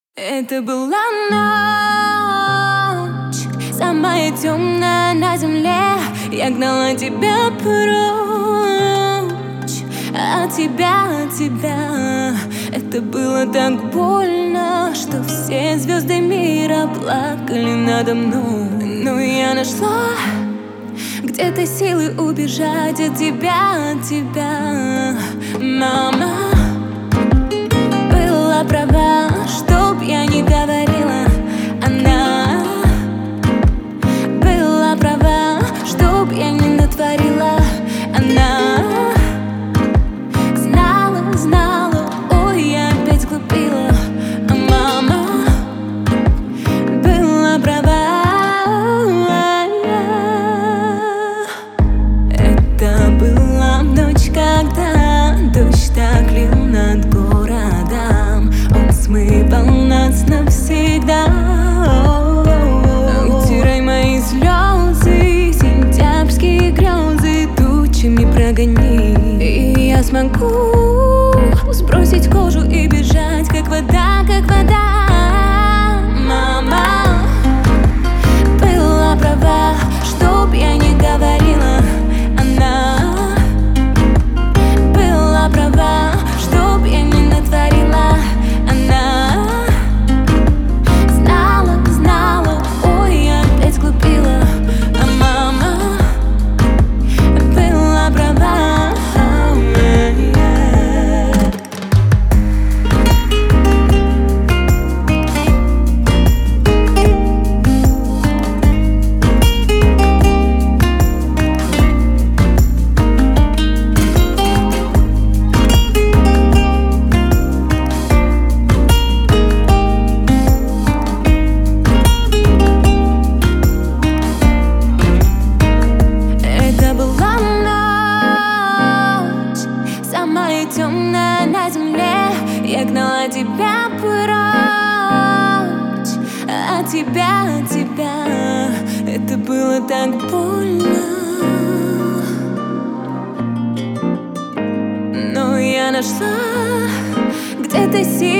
Это была ночь, самая темная на земле. Я гнала тебя прочь от тебя. Это было так больно, что все звезды мира плакали надо мной. Но я нашла где-то силы убежать от тебя. Мама была права, чтоб я не говорила. Она была права, чтоб я не натворила. Она знала, ой, я опять глупила. А мама была права. Это была ночь, когда дождь так лил над городом. Он смывал нас навсегда. Утирай мои слезы, сентябрьские грезы тучами прогони, и я смогу сбросить кожу и бежать, как вода, как вода. Мама была права, чтоб я не говорила. Она была права, чтоб я не натворила. Она знала, ой, я опять глупила. А мама была права. Самая темная на земле. Я гнала тебя прочь от тебя. Это было так больно, но я нашла где-то силы